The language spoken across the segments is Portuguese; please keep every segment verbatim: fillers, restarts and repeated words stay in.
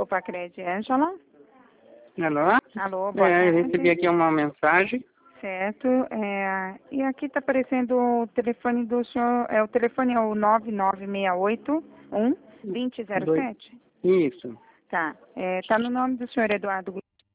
Popacred, Ângela. Alô? Alô, boa é, tarde. Eu recebi aqui uma mensagem. Certo. É, e aqui está aparecendo o telefone do senhor. É, o telefone é o nove nove seis oito um dois zero zero Dois. sete? Isso. Tá. É, tá no nome do senhor Eduardo.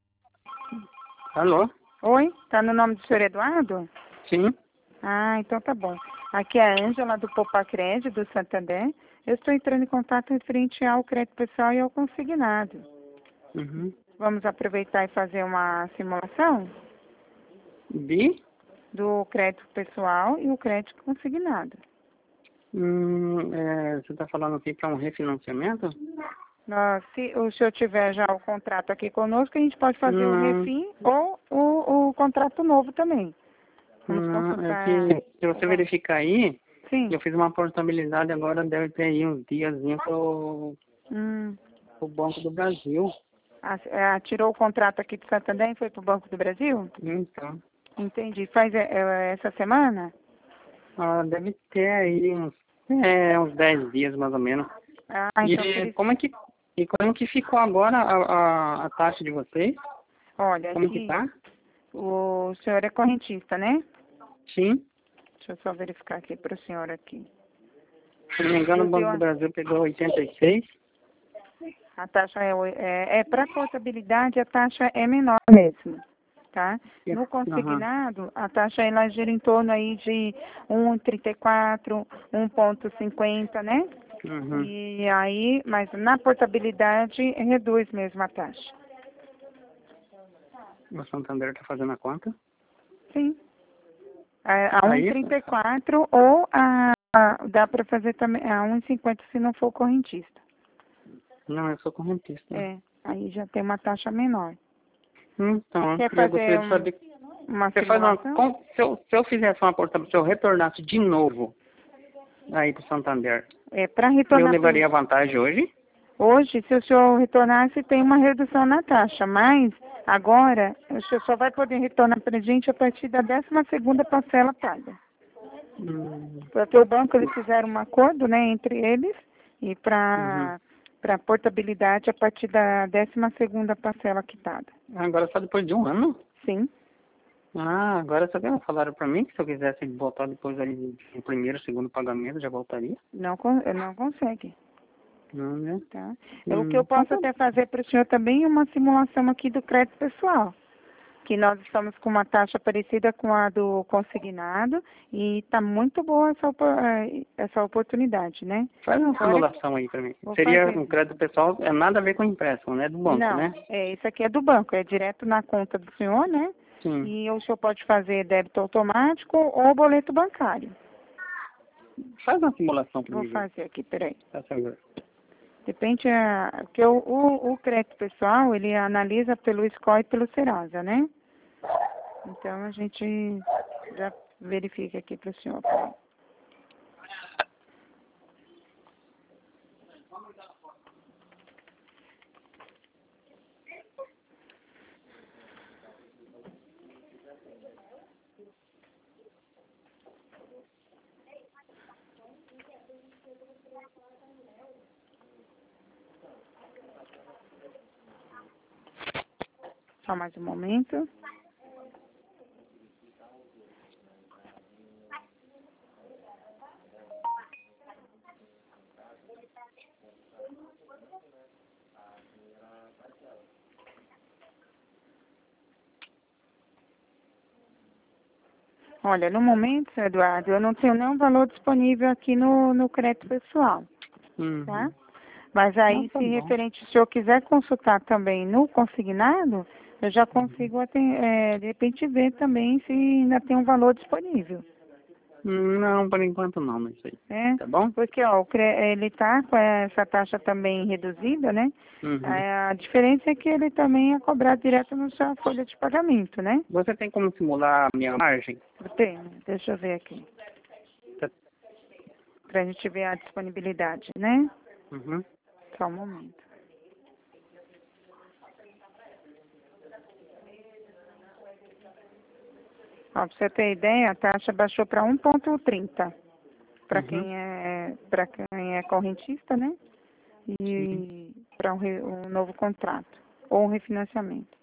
Alô? Oi? Tá no nome do senhor Eduardo? Sim. Ah, então tá bom. Aqui é a Ângela do Popacred, do Santander. Eu estou entrando em contato referente ao crédito pessoal e ao consignado. Uhum. Vamos aproveitar e fazer uma simulação De? do crédito pessoal e o crédito consignado. Hum, é, você está falando aqui para um refinanciamento? Nós, se o senhor tiver já o contrato aqui conosco, a gente pode fazer o Não, refim ou o, o contrato novo também. Vamos não, é consultar. que se você verificar aí, Sim. eu fiz uma portabilidade agora, deve ter aí uns diazinhos pro, Hum. pro Banco do Brasil. Ah, ah, tirou o contrato aqui de Santander e foi para o Banco do Brasil? Então, Entendi. Faz é, é, essa semana? ah, deve ter aí uns, é, uns dez dias mais ou menos. Ah, então por E isso. como é que, e como que ficou agora a, a, a taxa de vocês? Olha, Como que aqui, tá? o senhor é correntista, né? Sim. Deixa eu só verificar aqui para o senhor aqui. Se não me engano, o Inclusive, Banco do Brasil pegou oitenta e seis. a taxa é, oi- é, é para portabilidade, a taxa é menor mesmo, tá? No Aham. consignado, a taxa ela gira em torno aí de um vírgula trinta e quatro, um vírgula cinquenta, né? Uhum. E aí, mas na portabilidade reduz mesmo a taxa. O Santander tá fazendo a conta. Sim. A, a Aí, um vírgula trinta e quatro ou a, a- dá para fazer também a um vírgula cinquenta se não for correntista. não, eu sou correntista. É, aí já tem uma taxa menor. Então, Quer eu fazer gostaria de um, saber. uma Você faz uma. simulação? com- Se eu, se eu fizesse uma portabilidade, se eu retornasse de novo aí pro Santander, É, para eu retornar pro, levaria vantagem hoje? hoje, se o senhor retornasse, tem uma redução na taxa, mas agora o senhor só vai poder retornar para a gente a partir da décima segunda parcela paga. Hum, Porque o banco, eles fizeram um acordo, né, entre eles, e uhum. para para portabilidade a partir da décima segunda parcela quitada. Agora só depois de um ano? Sim. Ah, agora só que falaram pra mim que se eu quisesse voltar depois aí no primeiro, segundo pagamento, já voltaria. Não, con- não consegue. Não, né? Tá? É o que Hum, eu então posso tá. até fazer para o senhor também é uma simulação aqui do crédito pessoal, que nós estamos com uma taxa parecida com a do consignado e está muito boa essa, opo- eh, essa oportunidade, né? Faz uma Fora que simulação aí pra mim. vou Seria fazer. um crédito pessoal, é nada a ver com empréstimo, né? Do banco, Não, né? é, isso aqui é do banco, é direto na conta do senhor, né? Sim. E o senhor pode fazer débito automático ou boleto bancário. Faz uma simulação pra Vou mim ver. fazer aqui, peraí. Tá certo. Depende, a, que o, o, o crédito pessoal, ele analisa pelo score e pelo Serasa, né? Então, a gente já verifica aqui para o senhor. Peraí. Só mais um momento. Olha, no momento, seu Eduardo, eu não tenho nenhum valor disponível aqui no, no crédito pessoal, tá? Uhum. Mas Não, aí, tá se bom. referente, se o senhor quiser consultar também no consignado, eu já consigo, aten- é, de repente, ver também se ainda tem um valor disponível. Não, por enquanto não, mas isso aí. Né? Tá bom? Porque ó, o cre- ele está com essa taxa também reduzida, né? Uhum. A diferença é que ele também é cobrado direto na sua folha de pagamento, né? Você tem como simular a minha margem? Tem, deixa eu ver aqui, Tá- para a gente ver a disponibilidade, né? Uhum. Só um momento. Ó, pra você ter ideia, a taxa baixou para um ponto trinta para Uhum. quem é para quem é correntista, né? Sim. E para um, re- um novo contrato ou um refinanciamento.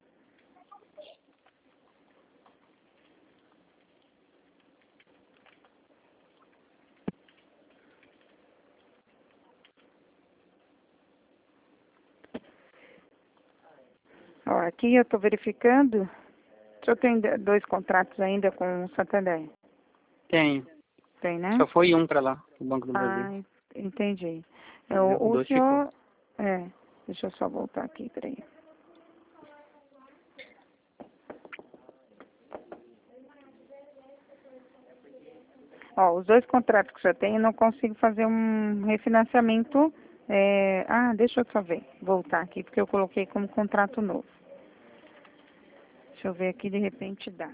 Ó, aqui eu estou verificando. O senhor tem d- dois contratos ainda com o Santander? Tenho. Tem, né? Só foi um para lá, o Banco do Ah, Brasil. en- entendi. É, E O, os o dois ficou. senhor... É, deixa eu só voltar aqui, peraí. Ó, os dois contratos que o senhor tem, eu não consigo fazer um refinanciamento. é, Ah, deixa eu só ver, voltar aqui, porque eu coloquei como contrato novo. Deixa eu ver aqui, de repente dá.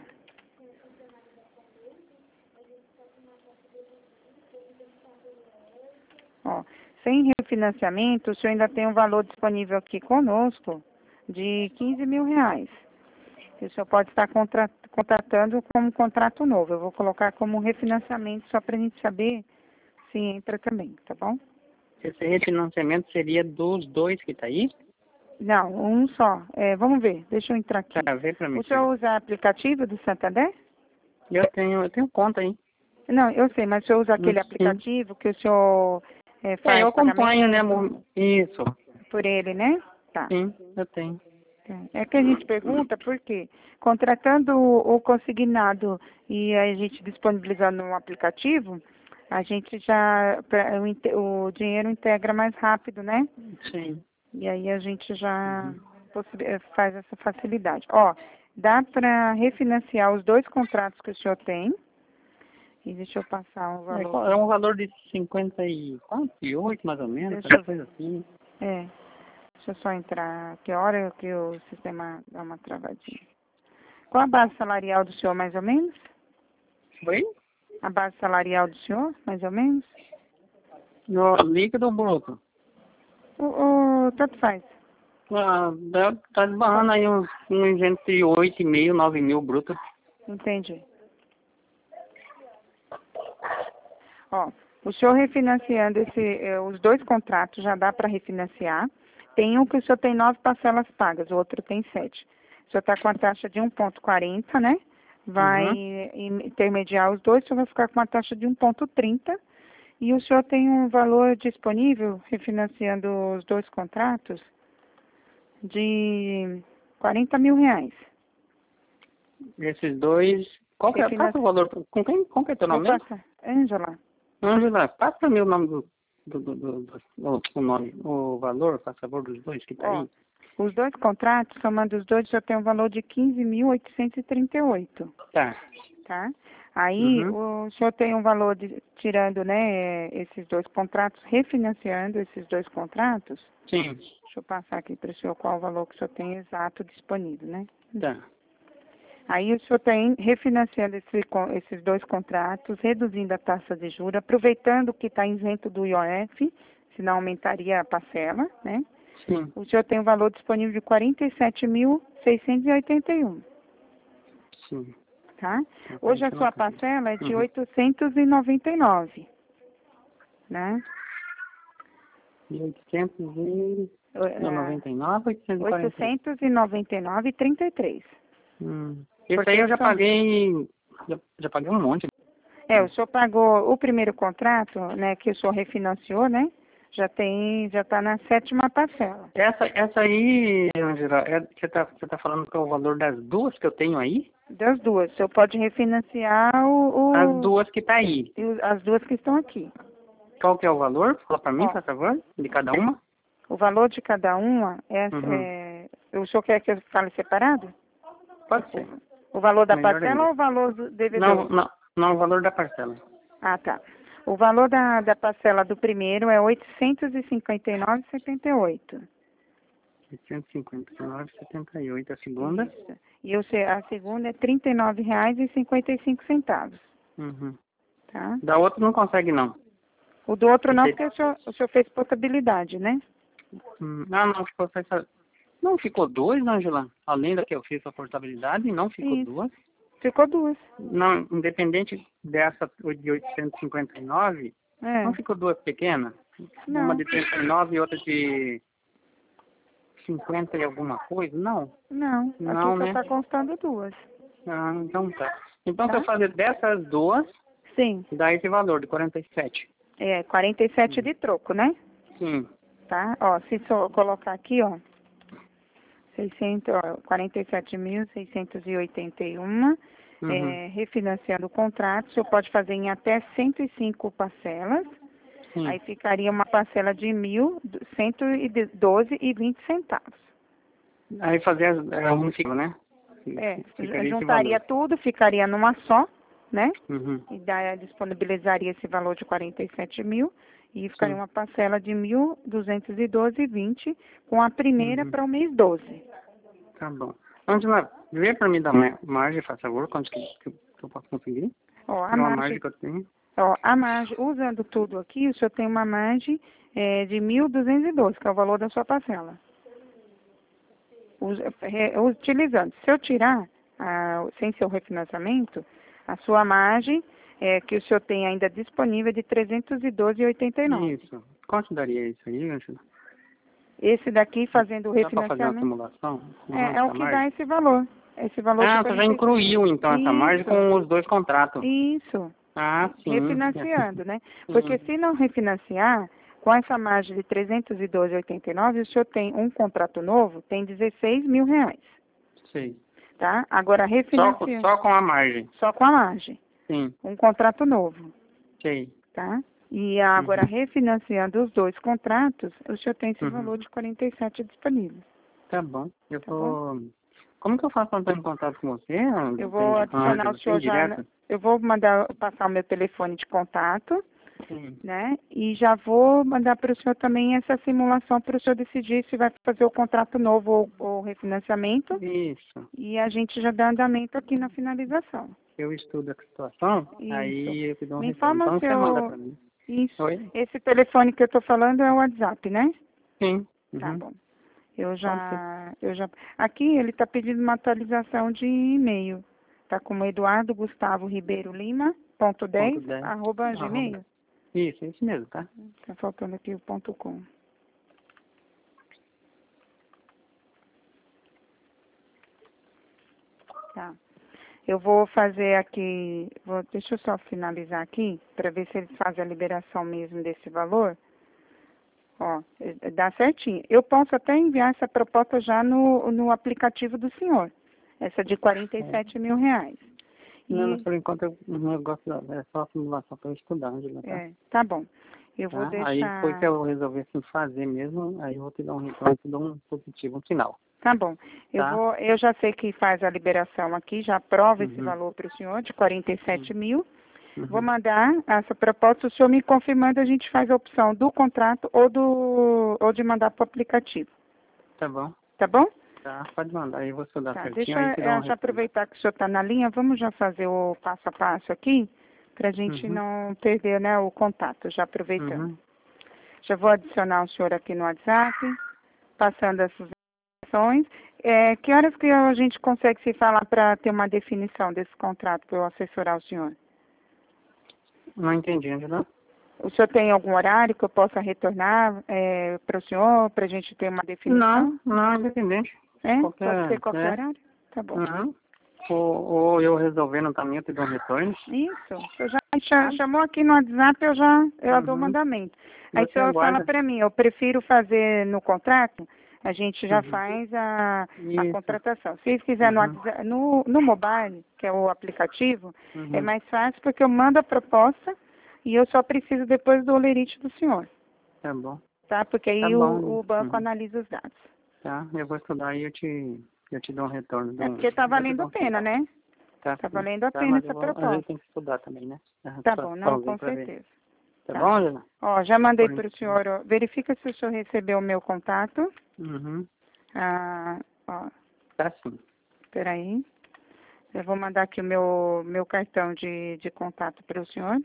Ó, sem refinanciamento, o senhor ainda tem um valor disponível aqui conosco de quinze mil reais. Que o senhor pode estar contra- contratando como contrato novo. Eu vou colocar como refinanciamento só para a gente saber se entra também, tá bom? Esse refinanciamento seria dos dois que tá aí? Não, um só. É, vamos ver, deixa eu entrar aqui. Tá, vê pra mim. O senhor usa aplicativo do Santander? Eu tenho, eu tenho conta aí. Não, eu sei, mas o senhor usa aquele Sim. aplicativo que o senhor é, É, faz eu acompanho, né, pagamento amor? Isso. por ele, né? Tá. Sim, eu tenho. É que a gente pergunta porque, contratando o o consignado e a gente disponibilizando um aplicativo, a gente já, pra- o, inte- o dinheiro integra mais rápido, né? Sim. E aí a gente já possi- eh, faz essa facilidade. Ó, dá para refinanciar os dois contratos que o senhor tem. E deixa eu passar um É, valor. qual- é um valor de cinquenta e oito, mais ou menos, Deixa qualquer eu, coisa assim. é, deixa eu só entrar. Que hora que o sistema dá uma travadinha? Qual a base salarial do senhor, mais ou menos? Foi? A base salarial do senhor, mais ou menos? No líquido ou bruto? O, o, tanto faz. Ah, dá- tá esbarrando aí uns, uns entre oito e meio, nove mil bruto. Entendi. Ó, o senhor refinanciando esse, eh, os dois contratos, já dá para refinanciar. Tem um que o senhor tem nove parcelas pagas, o outro tem sete. O senhor está com a taxa de um vírgula quarenta, né? Vai Uhum. in- intermediar os dois, o senhor vai ficar com uma taxa de um vírgula trinta. E o senhor tem um valor disponível, refinanciando os dois contratos, de quarenta mil reais. Esses dois. Qual que, é, qual que é Refinanci... o valor? Com quem? Qual que é teu Vou nome mesmo? passar. Ângela. Ângela, passa pra mim o nome do. do, do, do, do- o, o nome, o valor, por favor, dos dois que tá Ó, aí. os dois contratos, somando os dois, já tem um valor de quinze mil oitocentos e trinta e oito, Tá. tá? Aí, Uhum. o senhor tem um valor, de, tirando, né, esses dois contratos, refinanciando esses dois contratos. Sim. Deixa eu passar aqui para o senhor qual o valor que o senhor tem exato disponível, né? Tá. Aí o senhor tem refinanciando esse, con- esses dois contratos, reduzindo a taxa de juros, aproveitando que está isento do I O F, senão aumentaria a parcela, né? Sim. O senhor tem um valor disponível de quarenta e sete mil seiscentos e oitenta e um, Sim. tá? Tá, Hoje a tá, sua tá. parcela é de Uhum. oitocentos e noventa e nove, né? E oitocentos e... Não, É, noventa e nove, oitocentos e quarenta e três. oitocentos e noventa e nove e trinta e três. Hum. Esse aí Porque eu já são, paguei. Já, já paguei um monte. é, o senhor pagou o primeiro contrato, né, que o senhor refinanciou, né? Já tem, já está na sétima parcela. Essa, essa aí, Angela, é, você tá, você tá falando que é o valor das duas que eu tenho aí? Das duas. O senhor pode refinanciar As o, o, duas que tá aí. e o- as duas que estão aqui. Qual que é o valor? Fala pra mim, Ó, por favor, de cada uma. o valor de cada uma é, Uhum. é... O senhor quer que eu fale separado? Pode ser. O valor da Melhor parcela ainda. ou o valor do Não, devedor? não, não, o valor da parcela. Ah, tá. O valor da, da parcela do primeiro é oitocentos e cinquenta e nove e setenta e oito. oitocentos e cinquenta e nove e setenta e oito. A segunda? Isso. E o, se- a segunda é trinta e nove reais e cinquenta e cinco centavos, Uhum. tá? Da outra não consegue, não. O do outro não, Esse- porque o senhor, o senhor fez portabilidade, né? Hum, ah, não, ficou só essa... Não ficou duas, Angela? Além da que eu fiz a portabilidade, não ficou Isso. duas. Ficou duas. Não, independente dessa de oitocentos e cinquenta e nove, É. não ficou duas pequenas? Uma Não. de trinta e nove e outra de cinquenta e alguma coisa? Não. Não, aqui Não, só né? está constando duas. Ah, então tá. Então, Tá? se eu fazer dessas duas, Sim, dá esse valor de quarenta e sete. é quarenta e sete de troco, né? Sim. Tá? Ó, se só colocar aqui, ó, seiscentos, ó, quarenta e sete mil seiscentos e oitenta e um, Uhum. é, refinanciando o contrato, o senhor pode fazer em até cento e cinco parcelas, Sim. aí ficaria uma parcela de mil cento e doze e vinte centavos. Aí fazer as, é, unificado, né? É, Ficaria esse juntaria valor. tudo, ficaria numa só, né? Uhum. E daí disponibilizaria esse valor de quarenta e sete mil e ficaria Sim. uma parcela de mil duzentos e doze e vinte com a primeira Uhum. para o mês doze. Tá bom. Angela, vê pra mim da ma- margem, faz favor, quanto que, que eu posso conseguir? Ó, a Qual a margem margem, que eu tenho? ó, a margem, usando tudo aqui, o senhor tem uma margem é, de mil duzentos e doze, que é o valor da sua parcela. Us- é, utilizando, se eu tirar, ah, sem seu refinanciamento, a sua margem é, que o senhor tem ainda disponível é de trezentos e doze e oitenta e nove. Isso. Quanto daria isso aí, Angela? Esse daqui, fazendo o Dá pra fazer uma refinanciamento, simulação? Uhum, é, é o essa que dá margem? esse valor. Esse valor de Ah, você já quarenta e sete. incluiu então essa margem Isso, com os dois contratos. isso. Ah, sim. Refinanciando, né? Porque Sim. se não refinanciar, com essa margem de trezentos e doze e oitenta e nove, o senhor tem um contrato novo, tem dezesseis mil reais, Sei. tá? Agora, Só, com- refinanciando, só com a margem. só com a margem, Sim. um contrato novo, Sei. tá? E agora, Uhum. refinanciando os dois contratos, o senhor tem esse Uhum. valor de quarenta e sete disponível, Tá bom. Eu tá bom? tô... Como que eu faço para entrar em contato com você? Eu vou adicionar o Ângela? Tem senhor já, na- direto? eu vou mandar passar o meu telefone de contato, Sim. né? E já vou mandar para o senhor também essa simulação para o senhor decidir se vai fazer o contrato novo ou, ou refinanciamento. Isso. E a gente já dá andamento aqui na finalização. Eu estudo a situação, Isso. aí eu te dou um Me retorno. informa o Então você manda seu. para mim. Isso. Oi? Esse telefone que eu estou falando é o WhatsApp, né? Sim. Tá Uhum. bom. Eu Pode ser. já, eu já. Aqui ele está pedindo uma atualização de e-mail. Tá como Eduardo Gustavo Ribeiro Lima, ponto Ponto dez, dez. arroba Arroba. gmail. Isso, é isso mesmo, tá? Tá faltando aqui o ponto com. Tá. Eu vou fazer aqui, vou, deixa eu só finalizar aqui, para ver se eles fazem a liberação mesmo desse valor. Ó, eh, dá certinho. Eu posso até enviar essa proposta já no, no aplicativo do senhor, essa de quarenta e sete mil reais. Não, mas E, por enquanto eu não gosto, da- é só a simulação para eu estudar, Angela, tá? é, tá bom. Eu vou Tá? Aí depois que deixar, eu resolver assim fazer mesmo, aí eu vou te dar um retorno, te dou um positivo, um sinal, tá bom. Eu tá? vou, eu já sei que faz a liberação aqui, já aprova esse Uhum. valor para o senhor de quarenta e sete mil. Vou Uhum. mandar essa proposta, o senhor me confirmando, a gente faz a opção do contrato ou do ou de mandar para o aplicativo. Tá bom. Tá bom? Tá, pode mandar, aí eu vou estudar Tá, certinho, deixa aí te dou um eu já retorno. aproveitar que o senhor está na linha, vamos já fazer o passo a passo aqui, para a gente Uhum. não perder, né, o contato, já aproveitando. Uhum. Já vou adicionar o senhor aqui no WhatsApp, passando essas informações. É, que horas que a gente consegue se falar para ter uma definição desse contrato, para eu assessorar o senhor? Não entendi, Angela. O senhor tem algum horário que eu possa retornar é, para o senhor, para a gente ter uma definição? Não, não, independente. É? Pode ser Qualquer, qualquer é. horário? Tá bom. Uhum. Ou, ou eu resolvendo também, eu te dou um retorno. Isso. O senhor já me cha- Tá? chamou aqui no WhatsApp, eu já eu dou o Uhum. mandamento. Aí o Você senhor fala aguarda. para mim, eu prefiro fazer no contrato, a gente já Uhum. faz a, a Isso. contratação. Se quiser no, Uhum. WhatsApp- no, no mobile, que é o aplicativo, é Uhum. mais fácil porque eu mando a proposta e eu só preciso depois do olerite do senhor, Tá bom. tá? Porque Tá aí bom. o, o banco Uhum. analisa os dados. Tá, eu vou estudar e eu te, eu te dou um retorno. Dou É um, porque tá eu te valendo dou a um pena, sinal. né? Tá, Tá sim. valendo a Tá, pena mas eu essa vou, a gente proposta. tem que estudar também, né? A Tá bom, não, situação com pra ver. certeza. Tá Tá. bom, Helena? Ó, já mandei Por para o enquanto. senhor, ó, verifica se o senhor recebeu o meu contato. Uhum. Ah, ó, Tá sim. peraí. Eu vou mandar aqui o meu, meu cartão de, de contato para o senhor.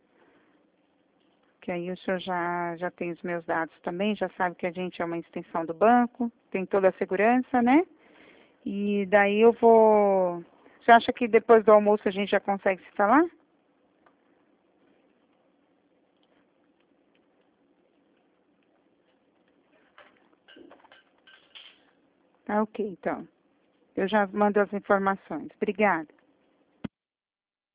Que aí o senhor já, já tem os meus dados também, já sabe que a gente é uma extensão do banco, tem toda a segurança, né? E daí eu vou... Você acha que depois do almoço a gente já consegue se falar? Ah, ok, então. Eu já mando as informações. Obrigada.